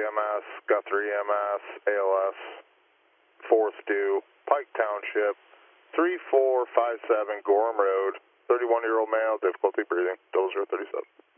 EMS, Guthrie EMS, ALS, 4th due, Pike Township, 3457 Gorham Road, 31-year-old male, difficulty breathing, 0037.